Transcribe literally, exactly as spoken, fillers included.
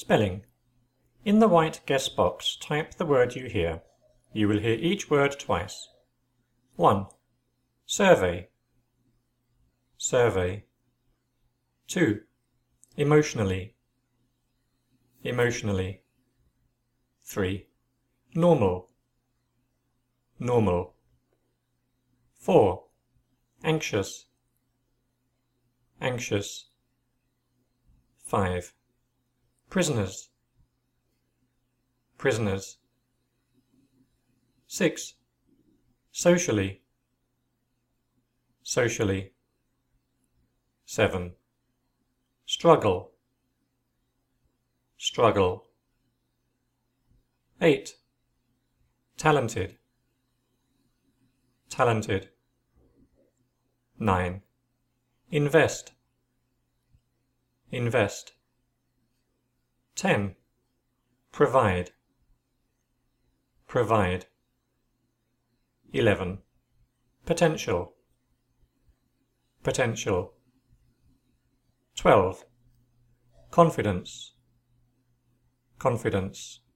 Spelling. In the white guess box, type the word you hear. You will hear each word twice. one. Survey. Survey. two. Emotionally. Emotionally. three. Normal. Normal. four. Anxious. Anxious. five. Prisoners. Prisoners. six. Socially. Socially. seven. Struggle. Struggle. eight. Talented. Talented. nine. Invest. Invest. ten. Provide. Provide. eleven. Potential. Potential. twelve. Confidence. Confidence.